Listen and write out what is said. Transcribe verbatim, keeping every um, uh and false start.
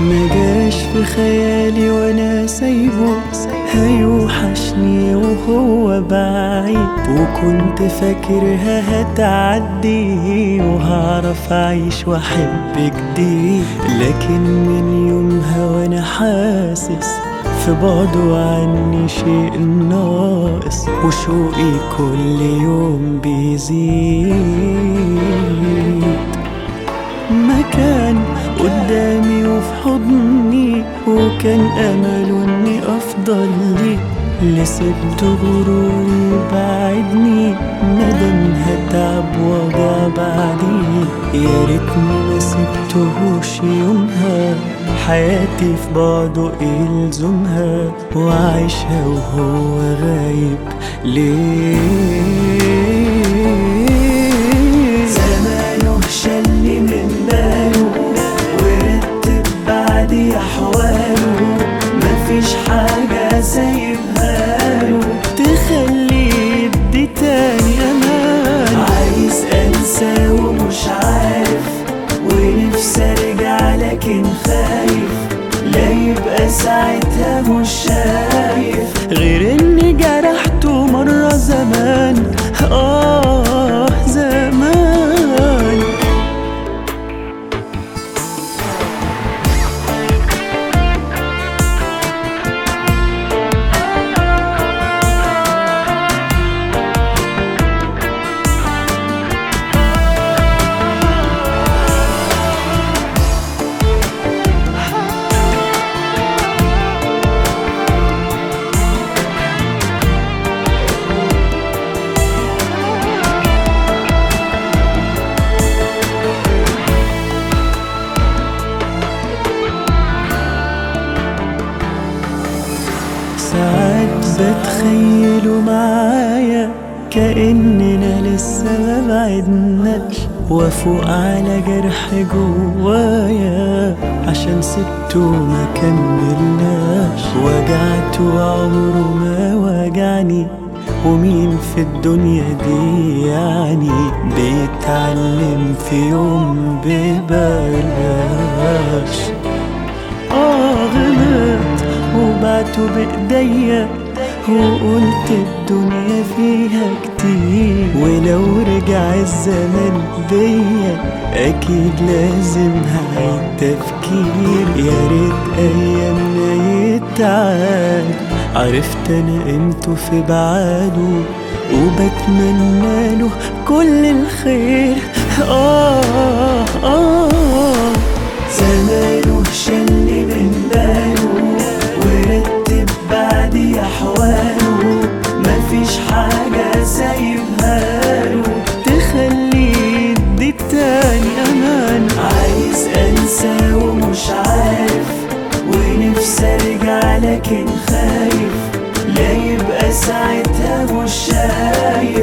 ما جاش في خيالي وانا سايبه، هيوحشني وهو بعيد، وكنت فاكرها هتعدي وهعرف اعيش واحب جديد. لكن من يومها وانا حاسس في بعده عني شيء ناقص، وشوقي كل يوم بيزيد. مكان قدامي وفي حضني، وكان أمله إني أفضل لي، اللي سبته غروري بعدني، ندم هتعب وجع بعديه. يا ريتني ما سبتهوش يومها، حياتي في بعده إلزمها، وعيشها وهو غايب ليه. زمانه شلي من باله ورتب بعدي أحواله، مفيش حاجة سايبها له تخلي يدي تاني أمان. عايز أنسى ومش عارف، ونفسي أرجع لكن خايف، لا يبقى ساعتها مش شايف غير إني جرحته مرة زمان، آه زمان. ساعات بتخيله معايا كأننا لسه ما بعدناش، وافوق على جرح جوايا عشان سبته ما كملناش. وجعته عمره ما وجعني، ومين في الدنيا دي يعني بيتعلم في يوم ببلاش. آه غلط وبعته بإيديا، وقلت الدنيا فيها كتير، ولو رجع الزمن بيا أكيد لازم هعيد تفكير. يا ريت أيامنا يتعاد، عرفت أنا قيمته في بعاده، وبتمنى له كل الخير. آه آه زمانه شلي من باله ورتب بعدي أحواله، مفيش حاجة سايبها له تخلي يدي التاني أمان. عايز أنسى ومش عارف، ونفسي أرجع لكن خايف، لا يبقى ساعتها مش شايف